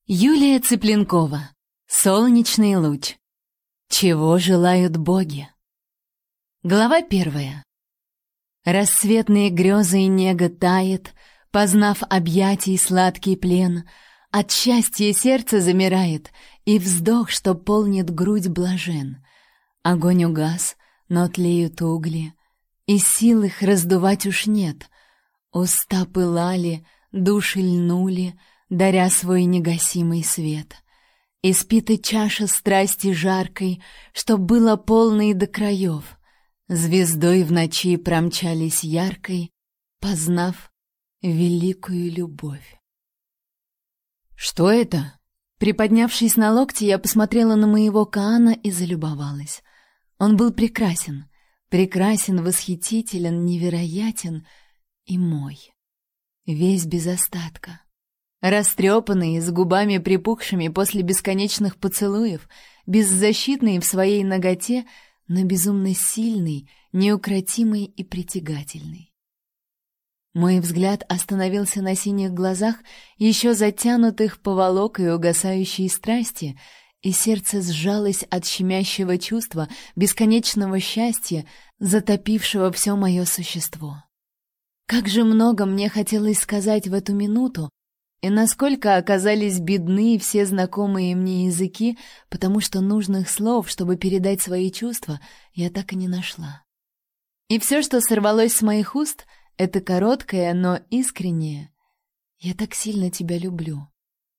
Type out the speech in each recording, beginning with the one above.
Юлия Цыпленкова. Солнечный луч. Чего желают боги? Глава 1. Рассветные грезы и нега тает, познав объятий сладкий плен, от счастья сердце замирает, и вздох, что полнит грудь, блажен. Огонь угас, но тлеют угли, и сил их раздувать уж нет. Уста пылали, души льнули, даря свой негасимый свет. Испита чаша страсти жаркой, что было полной до краев. Звездой в ночи промчались яркой, познав великую любовь. «Что это?» Приподнявшись на локте, я посмотрела на моего Каана и залюбовалась. Он был прекрасен, восхитителен, невероятен и мой. Весь без остатка. Растрепанный, с губами припухшими после бесконечных поцелуев, беззащитный в своей наготе, но безумно сильный, неукротимый и притягательный. Мой взгляд остановился на синих глазах, еще затянутых поволокой угасающей страсти, и сердце сжалось от щемящего чувства бесконечного счастья, затопившего все мое существо. Как же много мне хотелось сказать в эту минуту, и насколько оказались бедны все знакомые мне языки, потому что нужных слов, чтобы передать свои чувства, я так и не нашла. И все, что сорвалось с моих уст, это короткое, но искреннее: «Я так сильно тебя люблю».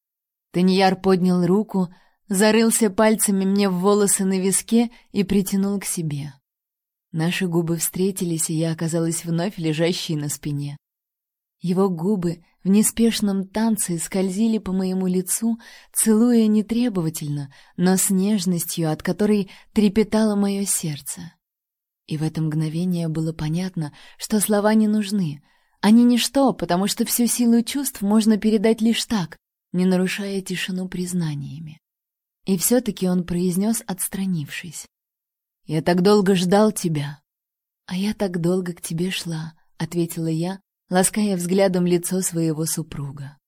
Таньяр поднял руку, зарылся пальцами мне в волосы на виске и притянул к себе. Наши губы встретились, и я оказалась вновь лежащей на спине. Его губы в неспешном танце скользили по моему лицу, целуя нетребовательно, но с нежностью, от которой трепетало мое сердце. И в это мгновение было понятно, что слова не нужны. Они ничто, потому что всю силу чувств можно передать лишь так, не нарушая тишину признаниями. И все-таки он произнес, отстранившись: «Я так долго ждал тебя». «А я так долго к тебе шла», — ответила я, лаская взглядом лицо своего супруга.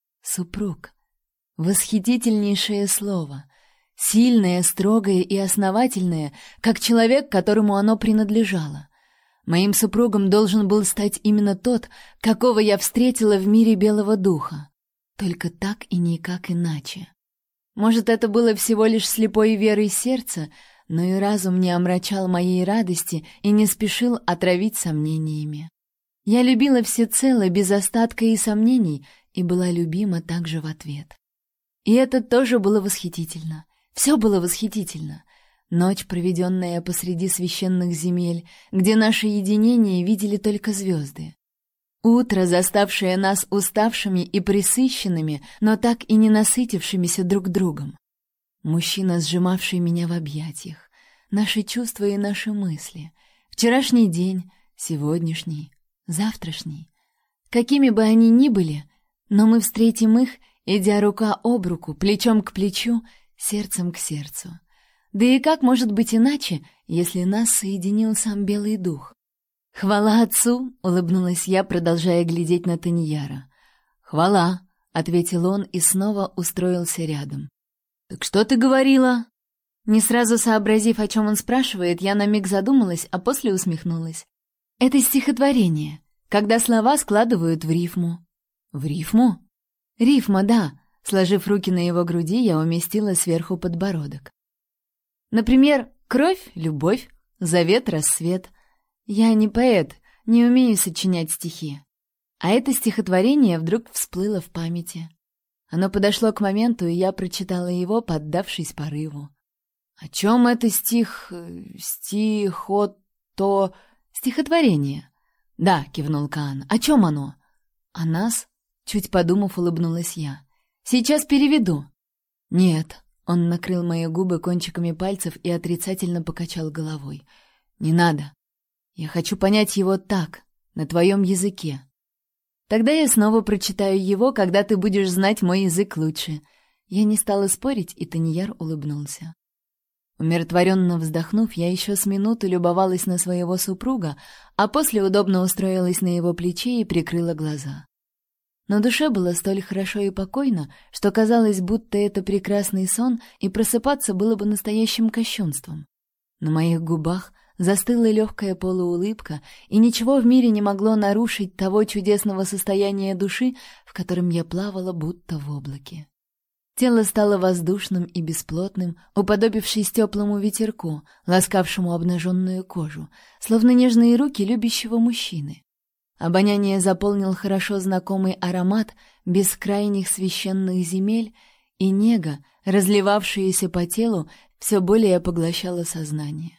Супруг. Восхитительнейшее слово. Сильное, строгое и основательное, как человек, которому оно принадлежало. Моим супругом должен был стать именно тот, какого я встретила в мире белого духа. Только так и никак иначе. Может, это было всего лишь слепой верой сердца, но и разум не омрачал моей радости и не спешил отравить сомнениями. Я любила всецело, без остатка и сомнений, и была любима также в ответ. И это тоже было восхитительно. Все было восхитительно. Ночь, проведенная посреди священных земель, где наше единение видели только звезды. Утро, заставшее нас уставшими и пресыщенными, но так и не насытившимися друг другом. Мужчина, сжимавший меня в объятиях. Наши чувства и наши мысли. Вчерашний день, сегодняшний, завтрашний. Какими бы они ни были, но мы встретим их, идя рука об руку, плечом к плечу, сердцем к сердцу. Да и как может быть иначе, если нас соединил сам Белый Дух? «Хвала Отцу!» — улыбнулась я, продолжая глядеть на Таньяра. «Хвала!» — ответил он и снова устроился рядом. «Так что ты говорила?» Не сразу сообразив, о чем он спрашивает, я на миг задумалась, а после усмехнулась. «Это стихотворение, когда слова складывают в рифму». «В рифму?» «Рифма, да». Сложив руки на его груди, я уместила сверху подбородок. Например, кровь — любовь, завет — рассвет. Я не поэт, не умею сочинять стихи. А это стихотворение вдруг всплыло в памяти. Оно подошло к моменту, и я прочитала его, поддавшись порыву. «О чем это стихотворение?» «Да», — кивнул Каан. «О чем оно?» «О нас?» — чуть подумав, улыбнулась я. «Сейчас переведу». «Нет», — он накрыл мои губы кончиками пальцев и отрицательно покачал головой. «Не надо. Я хочу понять его так, на твоем языке». «Тогда я снова прочитаю его, когда ты будешь знать мой язык лучше». Я не стала спорить, и Таньяр улыбнулся. Умиротворенно вздохнув, я еще с минуту любовалась на своего супруга, а после удобно устроилась на его плече и прикрыла глаза. На душе было столь хорошо и покойно, что казалось, будто это прекрасный сон, и просыпаться было бы настоящим кощунством. На моих губах застыла легкая полуулыбка, и ничего в мире не могло нарушить того чудесного состояния души, в котором я плавала будто в облаке. Тело стало воздушным и бесплотным, уподобившись теплому ветерку, ласкавшему обнаженную кожу, словно нежные руки любящего мужчины. Обоняние заполнил хорошо знакомый аромат бескрайних священных земель, и нега, разливавшаяся по телу, все более поглощала сознание.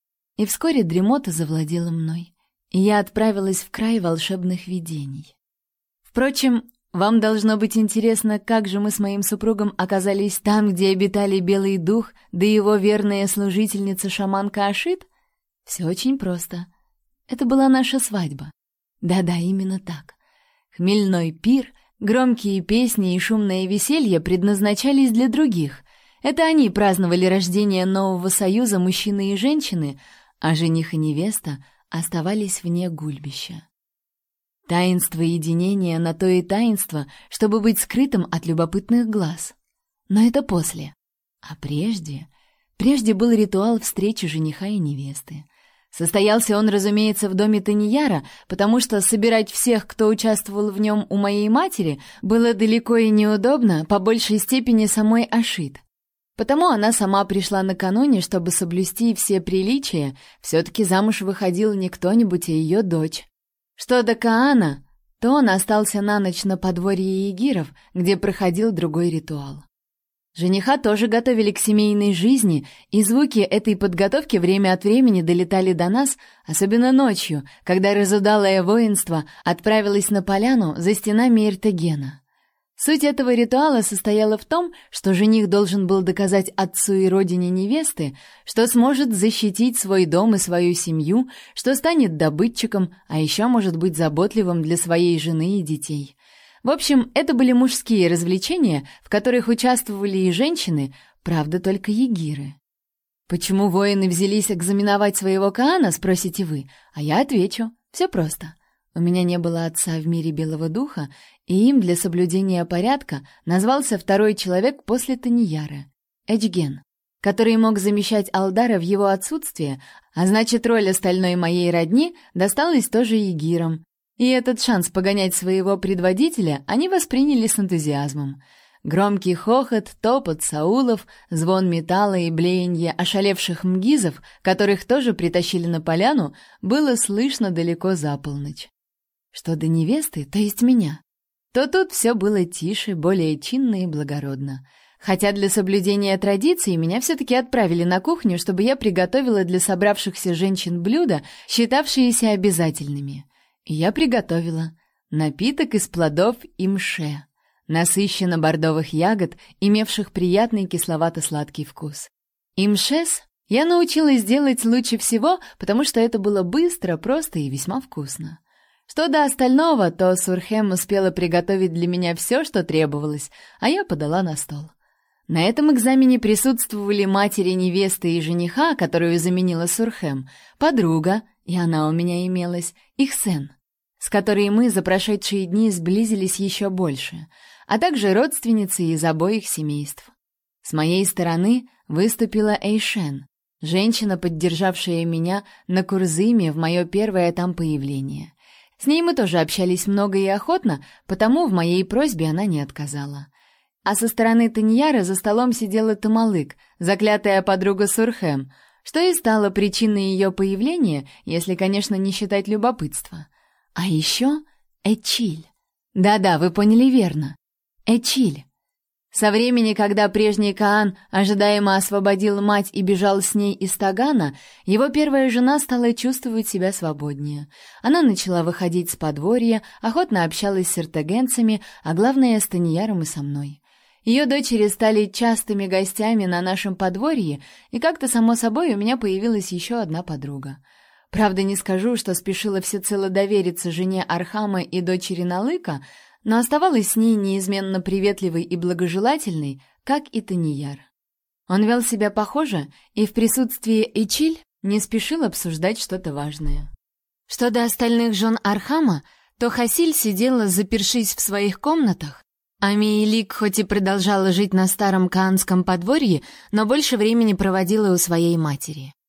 И вскоре дремота завладела мной, и я отправилась в край волшебных видений. Впрочем, вам должно быть интересно, как же мы с моим супругом оказались там, где обитали Белый Дух, да его верная служительница-шаманка Ашит? Все очень просто. Это была наша свадьба. Да-да, именно так. Хмельной пир, громкие песни и шумное веселье предназначались для других. Это они праздновали рождение нового союза мужчины и женщины, а жених и невеста оставались вне гульбища. Таинство единения на то и таинство, чтобы быть скрытым от любопытных глаз. Но это после. А прежде был ритуал встречи жениха и невесты. Состоялся он, разумеется, в доме Таньяра, потому что собирать всех, кто участвовал в нем у моей матери, было далеко и неудобно, по большей степени самой Ашит. Потому она сама пришла накануне, чтобы соблюсти все приличия, все-таки замуж выходил не кто-нибудь, а ее дочь. Что до Каана, то он остался на ночь на подворье егиров, где проходил другой ритуал. Жениха тоже готовили к семейной жизни, и звуки этой подготовки время от времени долетали до нас, особенно ночью, когда разудалое воинство отправилось на поляну за стенами Эртегена. Суть этого ритуала состояла в том, что жених должен был доказать отцу и родине невесты, что сможет защитить свой дом и свою семью, что станет добытчиком, а еще может быть заботливым для своей жены и детей. В общем, это были мужские развлечения, в которых участвовали и женщины, правда, только егиры. Почему воины взялись экзаменовать своего Каана, спросите вы, а я отвечу: все просто. У меня не было отца в мире Белого Духа, и им для соблюдения порядка назвался второй человек после Таньяра — Эчген, который мог замещать Алдара в его отсутствие, а значит, роль остальной моей родни досталась тоже егирам. И этот шанс погонять своего предводителя они восприняли с энтузиазмом. Громкий хохот, топот саулов, звон металла и блеяние ошалевших мгизов, которых тоже притащили на поляну, было слышно далеко за полночь. Что до невесты, то есть меня, то тут все было тише, более чинно и благородно. Хотя для соблюдения традиций меня все-таки отправили на кухню, чтобы я приготовила для собравшихся женщин блюда, считавшиеся обязательными. И я приготовила напиток из плодов имше, насыщенно-бордовых ягод, имевших приятный кисловато-сладкий вкус. Имшес я научилась делать лучше всего, потому что это было быстро, просто и весьма вкусно. Что до остального, то Сурхем успела приготовить для меня все, что требовалось, а я подала на стол. На этом экзамене присутствовали матери невесты и жениха, которую заменила Сурхем, подруга, и она у меня имелась, Ихсен, с которой мы за прошедшие дни сблизились еще больше, а также родственницы из обоих семейств. С моей стороны выступила Эйшен, женщина, поддержавшая меня на Курзыме в мое первое там появление. С ней мы тоже общались много и охотно, потому в моей просьбе она не отказала. А со стороны Таньяра за столом сидела Тамалык, заклятая подруга Сурхем, что и стало причиной ее появления, если, конечно, не считать любопытства. А еще Эчиль. Да-да, вы поняли верно. Эчиль. Со времени, когда прежний Каан ожидаемо освободил мать и бежал с ней из Тагана, его первая жена стала чувствовать себя свободнее. Она начала выходить с подворья, охотно общалась с эртегенцами, а главное, с Таньяром и со мной. Ее дочери стали частыми гостями на нашем подворье, и как-то само собой у меня появилась еще одна подруга. Правда, не скажу, что спешила всецело довериться жене Архама и дочери Налыка, но оставалась с ней неизменно приветливой и благожелательной, как и Таньяр. Он вел себя похоже и в присутствии Эчиль не спешил обсуждать что-то важное. Что до остальных жен Архама, то Хасиль сидела, запершись в своих комнатах, а Мейлик хоть и продолжала жить на старом каанском подворье, но больше времени проводила у своей матери.